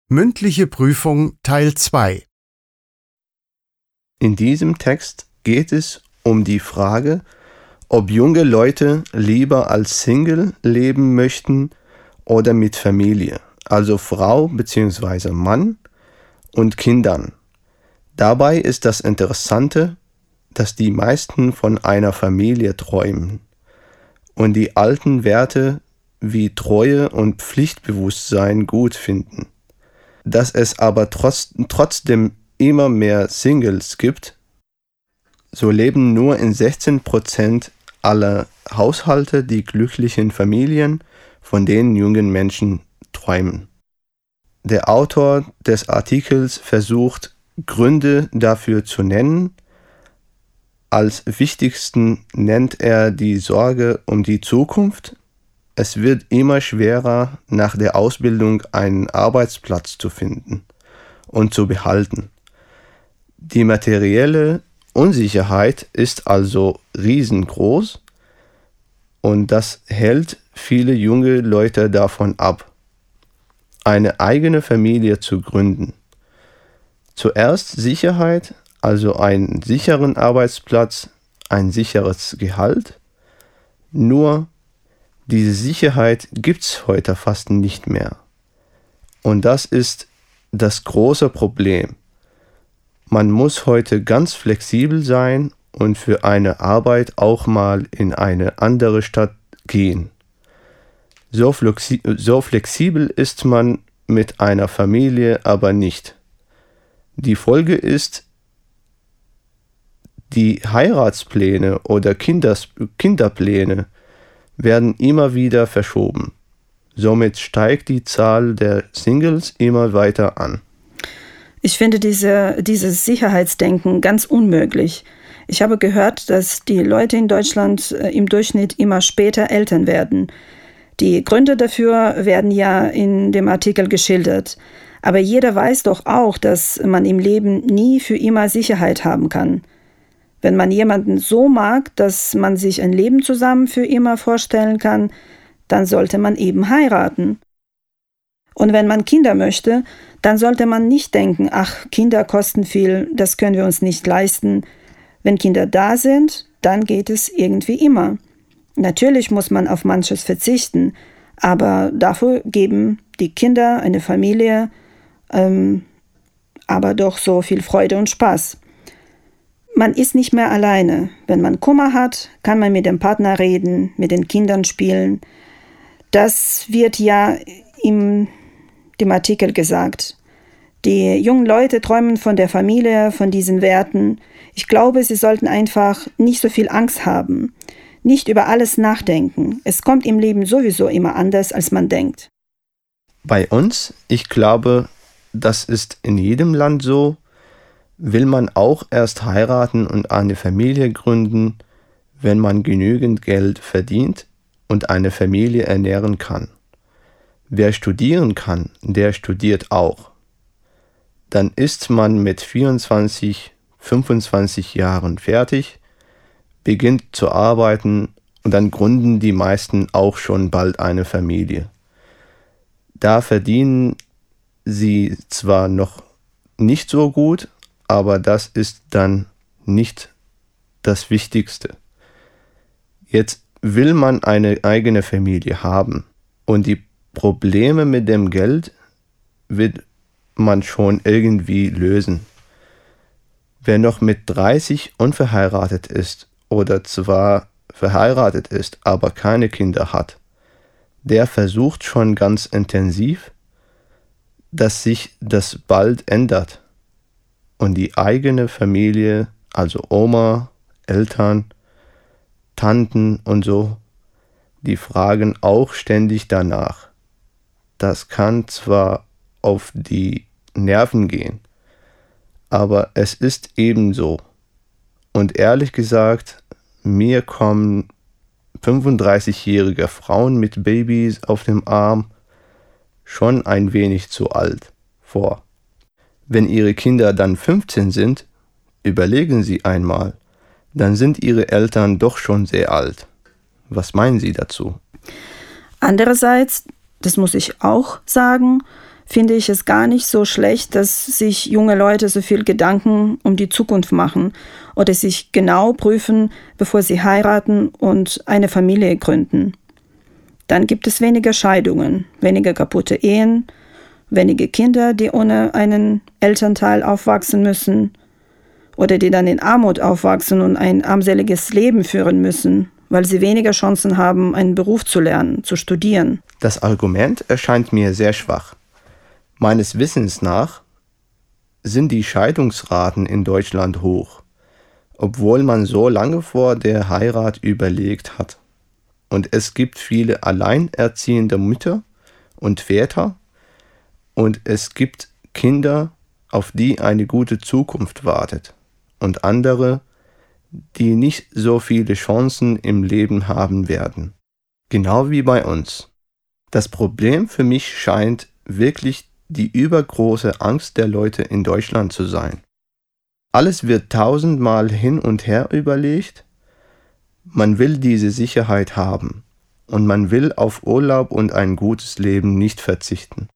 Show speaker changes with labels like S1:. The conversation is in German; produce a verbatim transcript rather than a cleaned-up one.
S1: Mündliche Prüfung Teil zwei.
S2: In diesem Text geht es um die Frage, ob junge Leute lieber als Single leben möchten oder mit Familie, also Frau bzw. Mann und Kindern. Dabei ist das Interessante, dass die meisten von einer Familie träumen und die alten Werte wie Treue und Pflichtbewusstsein gut finden. Dass es aber trotz, trotzdem immer mehr Singles gibt, so leben nur in sechzehn Prozent aller Haushalte die glücklichen Familien, von denen jungen Menschen träumen. Der Autor des Artikels versucht, Gründe dafür zu nennen. Als wichtigsten nennt er die Sorge um die Zukunft. Es wird immer schwerer, nach der Ausbildung einen Arbeitsplatz zu finden und zu behalten. Die materielle Unsicherheit ist also riesengroß und das hält viele junge Leute davon ab, eine eigene Familie zu gründen. Zuerst Sicherheit, also einen sicheren Arbeitsplatz, ein sicheres Gehalt. Nur diese Sicherheit gibt's heute fast nicht mehr. Und das ist das große Problem. Man muss heute ganz flexibel sein und für eine Arbeit auch mal in eine andere Stadt gehen. So, flexi- so flexibel ist man mit einer Familie aber nicht. Die Folge ist, die Heiratspläne oder Kinders- Kinderpläne werden immer wieder verschoben. Somit steigt die Zahl der Singles immer weiter an.
S3: Ich finde diese, dieses Sicherheitsdenken ganz unmöglich. Ich habe gehört, dass die Leute in Deutschland äh, im Durchschnitt immer später Eltern werden. Die Gründe dafür werden ja in dem Artikel geschildert. Aber jeder weiß doch auch, dass man im Leben nie für immer Sicherheit haben kann. Wenn man jemanden so mag, dass man sich ein Leben zusammen für immer vorstellen kann, dann sollte man eben heiraten. Und wenn man Kinder möchte, dann sollte man nicht denken, ach, Kinder kosten viel, das können wir uns nicht leisten. Wenn Kinder da sind, dann geht es irgendwie immer. Natürlich muss man auf manches verzichten, aber dafür geben die Kinder, eine Familie, ähm, aber doch so viel Freude und Spaß. Man ist nicht mehr alleine. Wenn man Kummer hat, kann man mit dem Partner reden, mit den Kindern spielen. Das wird ja in dem Artikel gesagt. Die jungen Leute träumen von der Familie, von diesen Werten. Ich glaube, sie sollten einfach nicht so viel Angst haben, nicht über alles nachdenken. Es kommt im Leben sowieso immer anders, als man denkt.
S2: Bei uns, ich glaube, das ist in jedem Land so, will man auch erst heiraten und eine Familie gründen, wenn man genügend Geld verdient und eine Familie ernähren kann. Wer studieren kann, der studiert auch. Dann ist man mit vierundzwanzig, fünfundzwanzig Jahren fertig, beginnt zu arbeiten und dann gründen die meisten auch schon bald eine Familie. Da verdienen sie zwar noch nicht so gut, aber das ist dann nicht das Wichtigste. Jetzt will man eine eigene Familie haben und die Probleme mit dem Geld wird man schon irgendwie lösen. Wer noch mit dreißig unverheiratet ist oder zwar verheiratet ist, aber keine Kinder hat, der versucht schon ganz intensiv, dass sich das bald ändert. Und die eigene Familie, also Oma, Eltern, Tanten und so, die fragen auch ständig danach. Das kann zwar auf die Nerven gehen, aber es ist eben so. Und ehrlich gesagt, mir kommen fünfunddreißigjährige Frauen mit Babys auf dem Arm schon ein wenig zu alt vor. Wenn Ihre Kinder dann fünfzehn sind, überlegen Sie einmal, dann sind Ihre Eltern doch schon sehr alt. Was meinen Sie dazu?
S3: Andererseits, das muss ich auch sagen, finde ich es gar nicht so schlecht, dass sich junge Leute so viel Gedanken um die Zukunft machen oder sich genau prüfen, bevor sie heiraten und eine Familie gründen. Dann gibt es weniger Scheidungen, weniger kaputte Ehen, wenige Kinder, die ohne einen Elternteil aufwachsen müssen oder die dann in Armut aufwachsen und ein armseliges Leben führen müssen, weil sie weniger Chancen haben, einen Beruf zu lernen, zu studieren.
S2: Das Argument erscheint mir sehr schwach. Meines Wissens nach sind die Scheidungsraten in Deutschland hoch, obwohl man so lange vor der Heirat überlegt hat. Und es gibt viele alleinerziehende Mütter und Väter und es gibt Kinder, auf die eine gute Zukunft wartet und andere, die nicht so viele Chancen im Leben haben werden. Genau wie bei uns. Das Problem für mich scheint wirklich die übergroße Angst der Leute in Deutschland zu sein. Alles wird tausendmal hin und her überlegt. Man will diese Sicherheit haben und man will auf Urlaub und ein gutes Leben nicht verzichten.